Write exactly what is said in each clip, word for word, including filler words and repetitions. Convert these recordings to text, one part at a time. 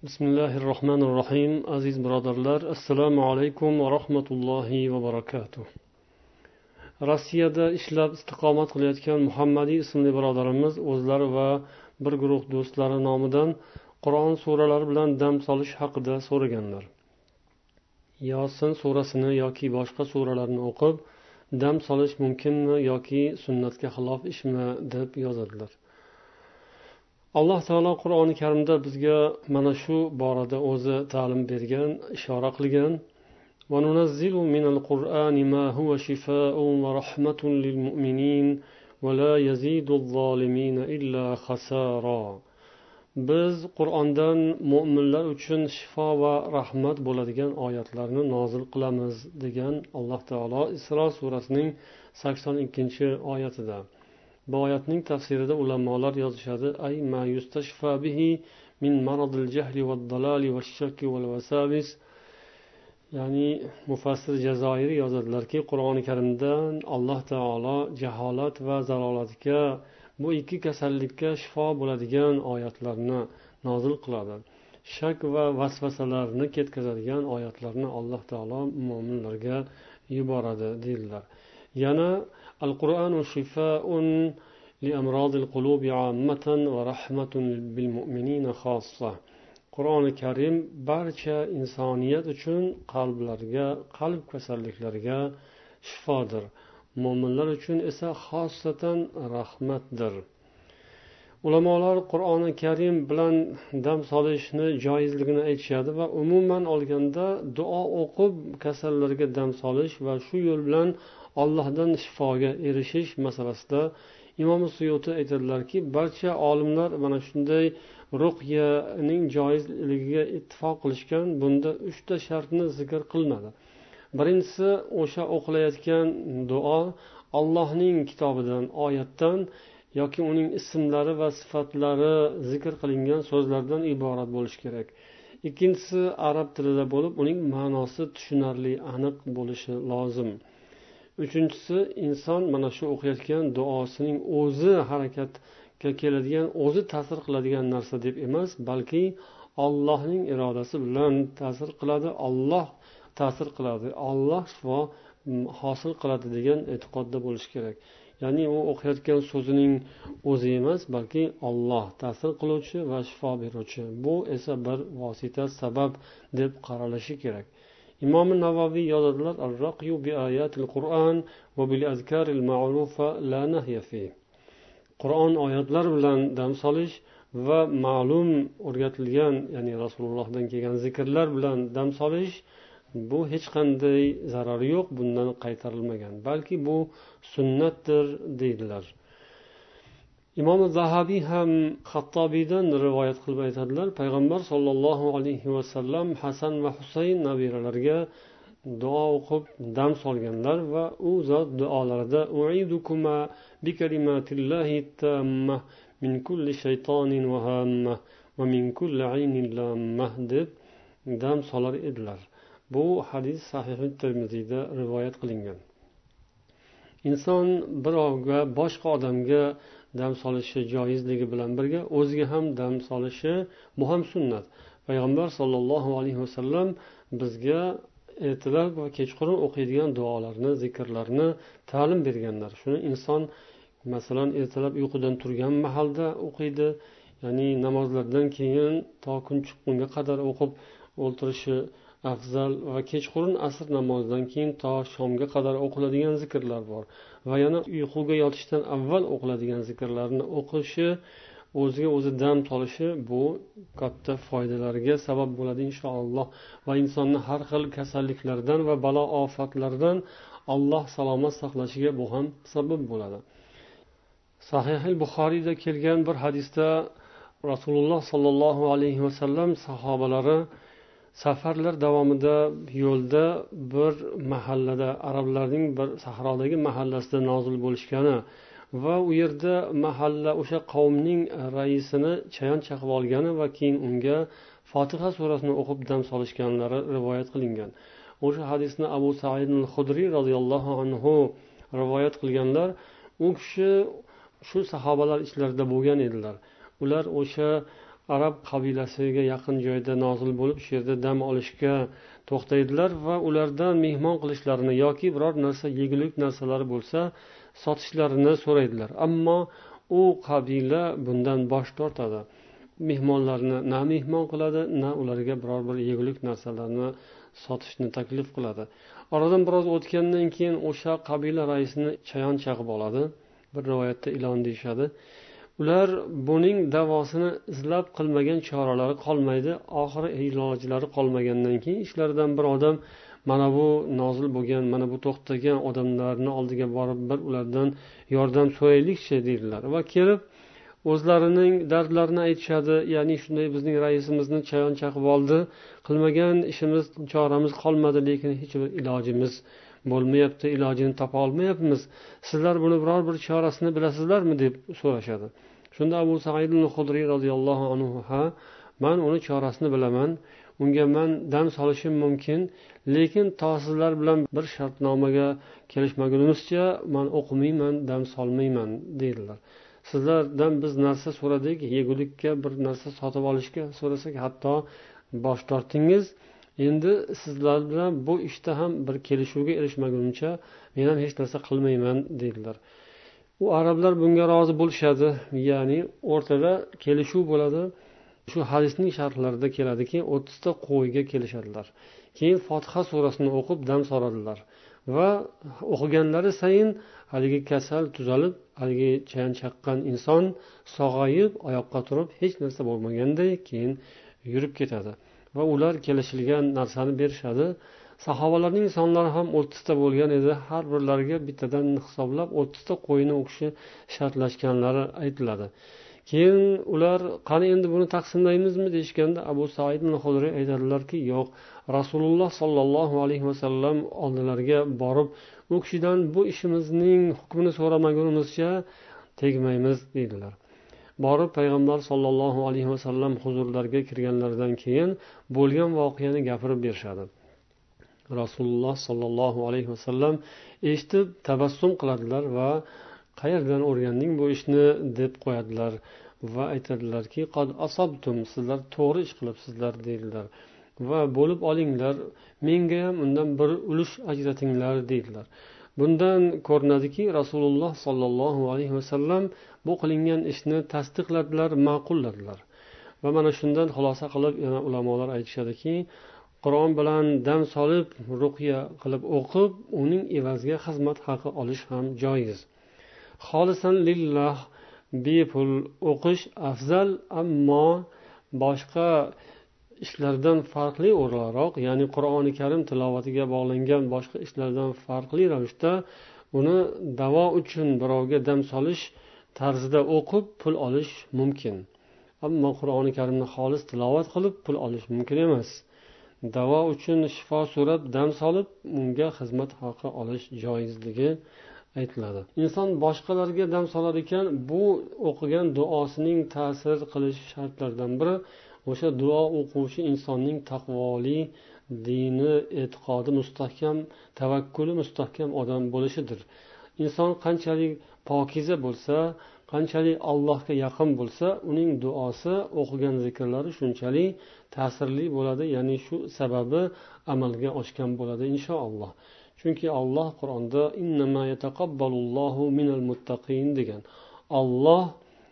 Bismillahirrohmanirrohim. Aziz birodarlar, assalomu alaykum va rahmatullohi va barakatuh. Rossiyada ishlab istiqomat qilayotgan Muhammadiy ismli birodarimiz o'zlari va bir guruh do'stlari nomidan Qur'on suralari bilan dam solish haqida so'raganlar. Yosin surasini yoki boshqa suralarni o'qib dam solish mumkinmi yoki sunnatga xilof ishmi deb yozadilar. alloh taolo Qur'oni karimda bizga mana shu borada o'zi ta'lim bergan, ishora qilgan: "Va nunazzilu minal Qur'ani ma huwa shifaa'un va rahmatun lil mu'minin va la yazidul zolimina illa khasara." Biz Qur'ondan mu'minlar uchun shifo va rahmat bo'ladigan oyatlarni nozil qilamiz degan alloh taolo Isro surasining sakson ikkinchi oyatida. Bu oyatning tafsirida ulamolar yozishadi: ay ma yustashfa bihi min maradil jahli wad dalali wash-shakki wal wasabis. Ya'ni mufassir Jazoiri yozadilarki, Qur'oni Karimdan Alloh taolo jaholat va zalolatga, bu ikki kasallikka shifo bo'ladigan oyatlarni nozil qiladi. Shak va vasvasalarni ketkazadigan oyatlarni Alloh taolo mu'minlarga yuboradi deydilar. Yana Al-Qur'anu shifaa'un li amradil qulubi 'ammatan va rahmatun bil mu'minina xossa. Qur'oni Karim barcha insoniyat uchun qalblarga, qalb kasalliklariga shifodir. Mu'minlar uchun esa xossatan rahmatdir. Ulamolar Qur'oni Karim bilan dam solishni joizligini aytishadi va umuman olganda duo o'qib kasallarga dam solish va shu yo'l bilan Allohdan shifoga erishish masalasida Imom Suyuti aytadilarki, barcha olimlar mana shunday ruqyaning joizligiga ittifoq qilishgan. Bunda uchta shartni zikr qilinadi. Birinchisi, o'sha o'qilayotgan duo Allohning kitobidan, oyatdan yoki uning ismlari va sifatlari zikr qilingan so'zlardan iborat bo'lishi kerak. Ikkinchisi, arab tilida bo'lib, uning ma'nosi tushunarli, aniq bo'lishi lozim. Uchinchisi, inson mana shu o'qiyotgan duosining o'zi harakatga keladigan, o'zi ta'sir qiladigan narsa deb emas, balki Allohning irodasi bilan ta'sir qiladi, Alloh ta'sir qiladi, Alloh shifo hosil qiladi degan e'tiqodda bo'lish kerak. Ya'ni u o'qiyotgan so'zining o'zi emas, balki Alloh ta'sir qiluvchi va shifo beruvchi. Bu esa bir vosita, sabab deb qaralishi kerak. Imom Navoiy yozadilar: "Ar-raqyu bi ayatil Qur'on va bil azkaril ma'rufa la nahya fi." Qur'on oyatlar bilan dam solish va ma'lum o'rgatilgan, ya'ni Rasulullohdan kelgan zikrlar bilan dam solish, bu hech qanday zarari yo'q, bundan qaytarilmagan, balki bu sunnatdir deydilar. Imom Zahabiy ham Xattobiydan rivoyat qilib aytadilar: payg'ambar sollallohu alayhi vasallam Hasan va Husayn nabiralariga duo o'qib dam solganlar va u zot duolarida u'idukuma bi kalimatillahi tamma min kulli shaytonin va hamma va min kulli aynin lamma deb dam solar edilar. Bu hadis Sahih Tirmiziyda rivoyat qilingan. Inson birovga, boshqa odamga dam solishi joizligi bilan birga o'ziga ham dam solishi, bu ham sunnat. Payg'ambar sollallohu alayhi vasallam bizga ertalab va kechqurun o'qiydigan duolarni, zikrlarni ta'lim berganlar. Shuni inson masalan ertalab uyqudan turgan mahalda o'qiydi, ya'ni namozlardan keyin to kun chiqqunga qadar o'qib o'ltirishi afzal va kechqurun asr namozidan keyin to shomga qadar o'qiladigan zikrlar bor va yana uyquga yotishdan avval o'qiladigan zikrlarni o'qishi, o'ziga o'zi dam solishi, bu katta foydalarga sabab bo'ladi inshaalloh va insonni har xil kasalliklardan va balo ofatlardan Alloh salomat saqlashiga bu ham sabab bo'ladi. Sahih Buxoriyda kelgan bir hadisda Rasululloh sollallohu alayhi vasallam sahobalari safarlar davomida yo'lda bir mahallada, arablarning bir sahrodagi mahallasida nozil bo'lishgani va u yerda mahalla o'sha qavmning raisini chayon chaqib olgani va keyin unga Fotiha surasini o'qib dam solishganlari rivoyat qilingan. O'sha hadisni Abu Sa'id al-Xudri radhiyallohu anhu rivoyat qilganlar. U kishi shu sahobalar ichlarida bo'lgan edilar. Ular o'sha arab qabilasiga yaqin joyda nozil bo'lib shu yerda dam olishga to'xtaydilar va ulardan mehmon qilishlarini yoki biror narsa yegulik narsalari bo'lsa sotishlarini so'raydilar. Ammo u qabila bundan bosh tortadi. Mehmonlarni na mehmon qiladi, na ularga biror bir yegulik narsalarni sotishni taklif qiladi. Oradan biroz o'tgandan keyin o'sha qabila raisini chayon chaqib oladi. Bir rivoyatda ilon deyishadi. Ular buning davosini izlab qilmagan choralari qolmaydi. Oxiri ilojlari qolmagandan keyin ishlaridan bir odam mana bu nozil bo'lgan, mana bu to'xtagan odamlarni oldiga borib bir ulardan yordam so'raylikchi deydilar va kelib o'zlarining dardlarini aytishadi. Ya'ni shunday bizning raisimizni chayon chaqib oldi, qilmagan ishimiz, choramiz qolmadi, lekin hech bir ilojimiz bo'lmayapti, ilojini topa olmayapmiz. Sizlar buni biror bir chorasini bilasizlarmi deb so'rashadi. Shunda Abu Said al-Xudriy radhiyallohu anhu: "Ha, men uni chorasini bilaman. Unga men dam solishim mumkin, lekin to sizlar bilan bir shartnomaga kelishmagunimizcha men o'qimayman, dam solmayman" deydilar. Sizlardan biz narsa so'radik, yegulikka bir narsa sotib olishga so'rasak, hatto bosh tortingiz. Endi sizlar bilan bu ishda ham bir kelishuvga erishmagunimcha men ham hech narsa qilmayman deydilar. U arablar bunga rozi bo'lishadi, ya'ni o'rtada kelishuv bo'ladi. Shu hadisning sharhlarida keladiki, o'ttiz ta qo'yga kelishadilar. Keyin Fotiha surasini o'qib dam soladilar va o'qiganlari sayin haligi kasal tuzalib, haligi chayon chaqqan inson sog'ayib, oyoqqa turib, hech narsa bo'lmaganday keyin yurib ketadi. Va ular kelishilgan narsani berishadi. Sahobalarning sonlari ham o'ttiz ta bo'lgan edi. Har birlariga bittadan hisoblab o'ttiz ta qo'yni o'qishi shartlashganlari aytiladi. Keyin ular qani endi buni taqsimlaymizmi deyishganda Abu Said al-Xudriy aytadilarki, yo'q, Rasululloh sollallohu alayhi vasallam oldilariga borib, u kishidan bu ishimizning hukmini so'ramagunimizcha tegmaymiz deydilar. Borib payg'ambar sollallohu alayhi vasallam huzurlariga kirganlaridan keyin bo'lgan voqeani gapirib berishadi. Rasululloh sollallohu alayhi vasallam eshitib tabassum qiladilar va qayerdan o'rganding bu ishni deb qo'yadilar va aytadilarki, qad asabtum, sizlar to'g'ri ish qilibsizlar deydilar va bo'lib olinglar, menga ham undan bir ulush ajratinglar deydilar. Bundan ko'rinadiki, Rasululloh sollallohu alayhi vasallam bu qilingan ishni tasdiqladilar, ma'qulladilar. Va mana shundan xulosa qilib yana ulamolar aytishadiki, Qur'on bilan dam solib, ruqya qilib o'qib, uning evaziga xizmat haqi olish ham joiz. Xolisan lillah bepul o'qish afzal, ammo boshqa ishlardan farqli o'laroq, ya'ni Qur'oni Karim tilovatiga bog'langan boshqa ishlardan farqli ravishda uni davo uchun birovga dam solish tarzida o'qib pul olish mumkin. Ammo Qur'oni Karimni xolis tilovat qilib pul olish mumkin emas. Davo uchun shifo so'rab dam solib unga xizmat haqi olish joizligi aytiladi. Inson boshqalarga dam solar ekan, bu o'qigan duosining ta'sir qilish shartlaridan biri o'sha duo o'quvchi insonning taqvoli, dini, e'tiqodi mustahkam, tavakkuli mustahkam odam bo'lishidir. Inson qanchalik pokiza bo'lsa, qanchalik Allohga yaqin bo'lsa, uning duosi, o'qigan zikrlari shunchalik ta'sirli bo'ladi, ya'ni shu sababi amalga oshgan bo'ladi inshaalloh. Chunki Alloh Qur'onda innama yataqabbalullohu minal muttaqin degan. Alloh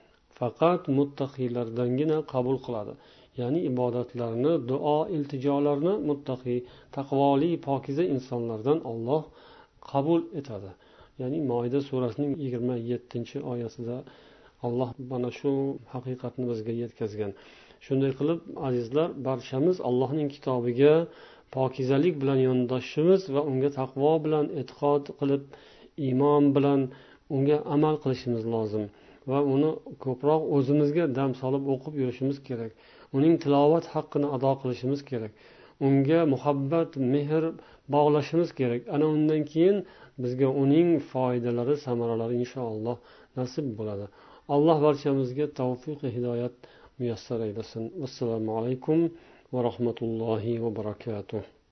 faqat muttaqilardangina qabul qiladi. Ya'ni ibodatlarni, duo, iltijolarni muttaqi, taqvoli, pokiza insonlardan Alloh qabul etadi. Ya'ni Moida surasining yigirma yettinchi oyasida Alloh mana shu haqiqatni bizga yetkazgan. Shunday qilib, azizlar, barchamiz Allohning kitobiga pokizalik bilan yondoshishimiz va unga taqvo bilan e'tiqod qilib, iymon bilan unga amal qilishimiz lozim va uni ko'proq o'zimizga dam solib o'qib yurishimiz kerak. Uning tilovat haqqini ado qilishimiz kerak. Unga muhabbat, mehr bog'lashimiz kerak. Ana undan keyin bizga uning foydalari, samaralari inshaalloh nasib bo'ladi. Alloh barchamizga tavfiq va hidoyat muyassar aylasin. Assalomu alaykum va rahmatullohi va barakatuh.